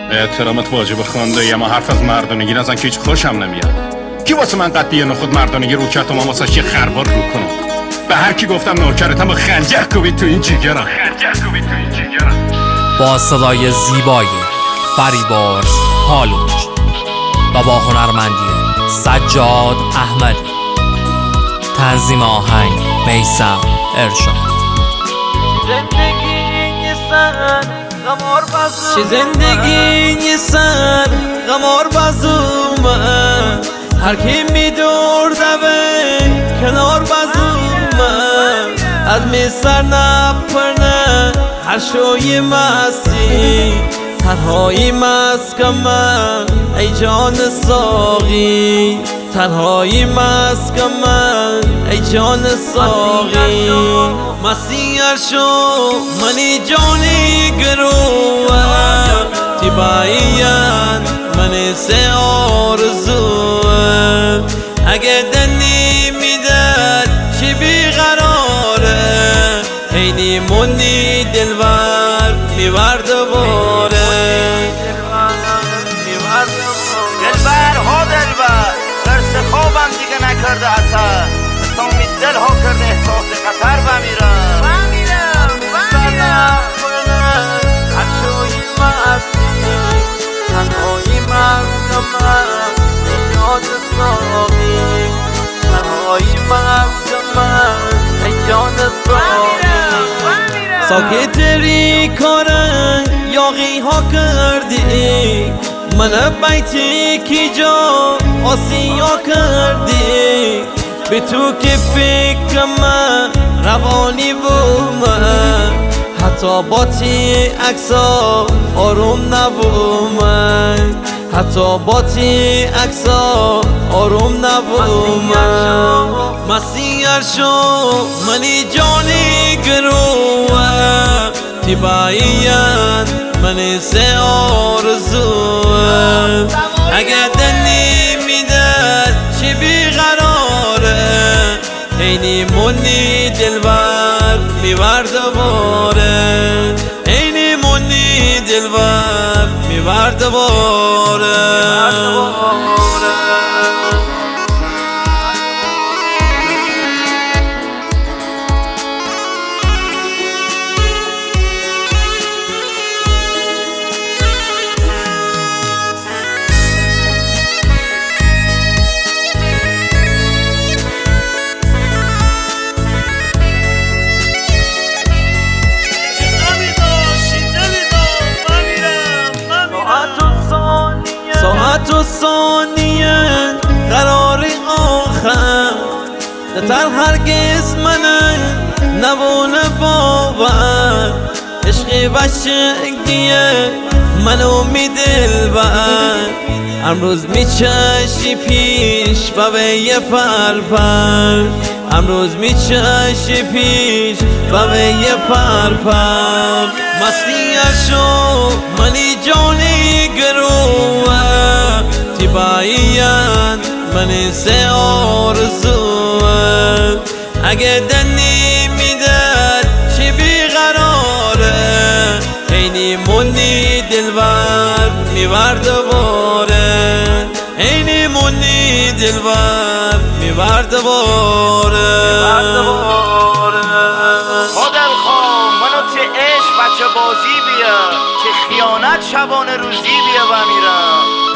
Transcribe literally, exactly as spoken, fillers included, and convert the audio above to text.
احترامت واجب خونده یم و حرف از مردانگی نزن که هیچ خوشم نمیاد. کی واسه من قد یه خود مردانگی رو کرد و من واسه یه خروار رو کنم؟ به هر کی گفتم نوکرتم و خنجر کوبید تو این جیگرم، خنجر کوبید تو این جیگرم. با صدای زیبای فریبرز پالوچ و با هنرمندی سجاد احمدی، تنظیم آهنگ میثم ارشاد. چه زندگی یه سر غمار بازومه، هر کی میدورده به کنار بازومه، از می سر نپرنه هر شوی مستی، تنهایی مسکمه ای جان ساقی، تنهایی مسکمه ای جان ساقی. مسیر شو منی جانی گروه، تی باین منی سه آرزوه، اگه دنی میدد چی بیقراره، اینی منی دلور میورد باره. دلبر ها دلبر درس خوابم دیگه نکرده اثر، سامی دل ها کرده احساس خطر بمیرم بمیرم بمیرم. هر شوی مستی تنهایی مسکمم ای جان ساقی، تنهایی مسکمم ای جان ساقی. ساکتری کارن یاغی ها کردی، من بیتی کی جا آسیا کردی، به تو که فکرم روانی بومن، حتی با تی اکسا آروم نبومن، حتی با تی اکسا آروم نبومن. مسیر شو منی جانی گروه، تی باین منی سه آرزوه، اگه دنی میدد چی بیقراره، اینی منی دلور میورد باره، اینی منی دلور میورد باره. ساعت و ثانیه قرار آخر، نتر هرگز منه نبونه باور، عشقی بچگیه منو می دلبر، امروز می چشی پیش با یه پر پر، امروز می چشی پیش با یه پر پر. مسیر شو منی جانی گروه، تی باین منی سه آرزوه، اگه دنی میدد چی بیقراره، اینی منی دلور میورد باره، اینی منی دلور میورد باره. مادر خواهم منو تی عشق بچه بازی بیا، که خیانت شبانه روزی بیا بمیرم.